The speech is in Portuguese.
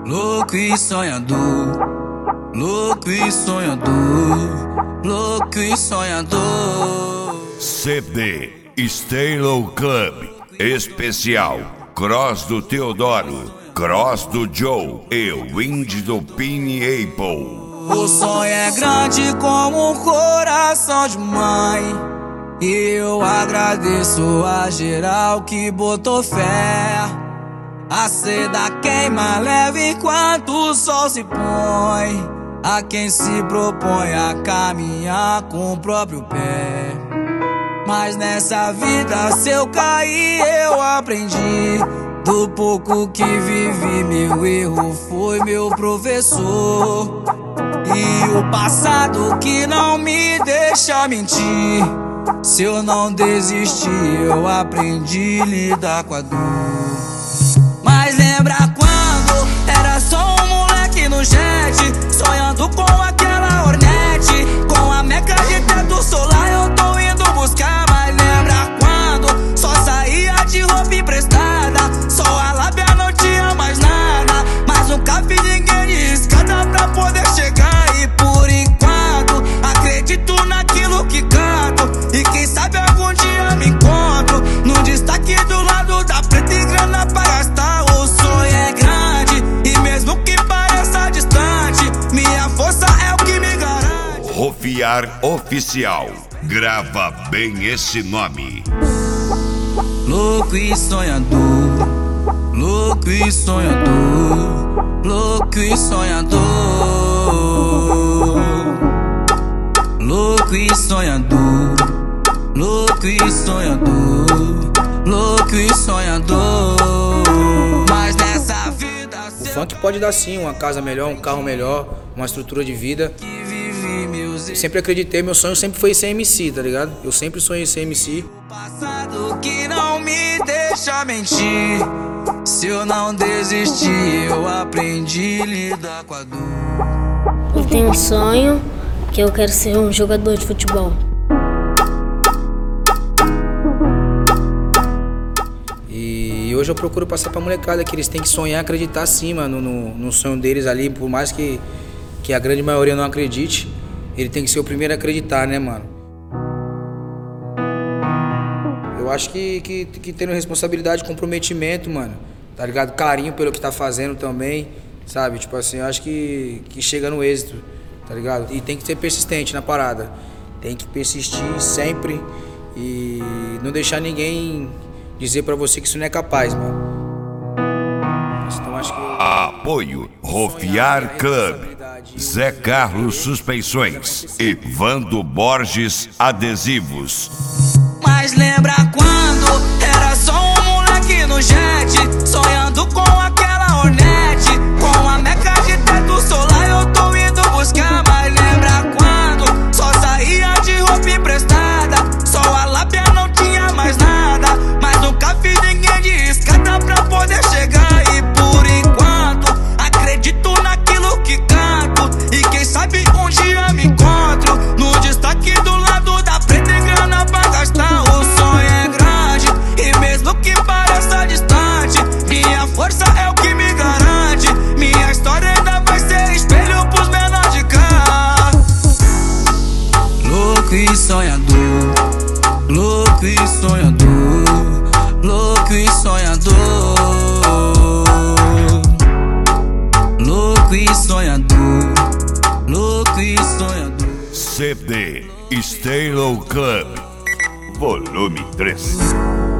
Louco e sonhador, louco e sonhador, louco e sonhador. CD Stalo Club Especial Cross do Teodoro, Cross do Joe e Wind do Pineapple. O sonho é grande como um coração de mãe, e eu agradeço a geral que botou fé. A seda queima leve enquanto o sol se põe, a quem se propõe a caminhar com o próprio pé. Mas nessa vida, se eu cair, eu aprendi. Do pouco que vivi, meu erro foi meu professor. E o passado que não me deixa mentir. Se eu não desistir, eu aprendi a lidar com a dor. Mas lembra quando era só um moleque no jet, sonhando com aquela Hornet, com a meca de teto solar eu tô indo buscar. Mas lembra quando só saía de roupa emprestada, só a lábia não tinha mais nada, mas nunca vi ninguém de escada pra poder chegar. E por enquanto acredito naquilo que canto, e quem sabe algum dia me encontro num destaque do lado da preta e grana pra gastar. O sonho é grande e mesmo que pareça distante, minha força é o que me garante. Rofiar Oficial, grava bem esse nome. Louco e sonhador, louco e sonhador, louco e sonhador, louco e sonhador, louco e sonhador, louco e sonhador. Mas nessa vida o funk pode dar sim uma casa melhor, um carro melhor, uma estrutura de vida. Eu sempre acreditei, meu sonho sempre foi ser MC, tá ligado? Eu sempre sonhei ser MC. O passado que não me deixa mentir. Se eu não desistir, eu aprendi a lidar com a dor. Eu tenho um sonho que eu quero ser um jogador de futebol. E hoje eu procuro passar pra molecada que eles têm que sonhar, acreditar sim, mano, no sonho deles ali. Por mais que a grande maioria não acredite, ele tem que ser o primeiro a acreditar, né, mano? Eu acho que tendo responsabilidade, comprometimento, mano, tá ligado? Carinho pelo que tá fazendo também, sabe? Tipo assim, eu acho que chega no êxito, tá ligado? E tem que ser persistente na parada. Tem que persistir sempre e não deixar ninguém dizer pra você que isso não é capaz, mano. Então acho que Apoio Rofiar Club, Zé Carlos Suspensões e Vando Borges Adesivos. Mas lembra quando era só um moleque no jet, sonhando com aquela Hornet, com a meca de teto solar eu tô indo buscar. Mas lembra quando só saía de roupa emprestada, só a lábia não tinha mais nada, mas nunca vi ninguém de escada pra poder chegar. E por enquanto acredito naquilo que canto, e quem sabe um dia me encontro no destaque do lado da preta e grana pra gastar. O sonho é grande e mesmo que pareça distante, minha força é o que me garante. Minha história ainda vai ser espelho pros menores de cá. Louco e sonhador, louco e sonhador, louco e sonhador, louco e sonhador, louco e sonhador. CD Stalo Club Volume 3.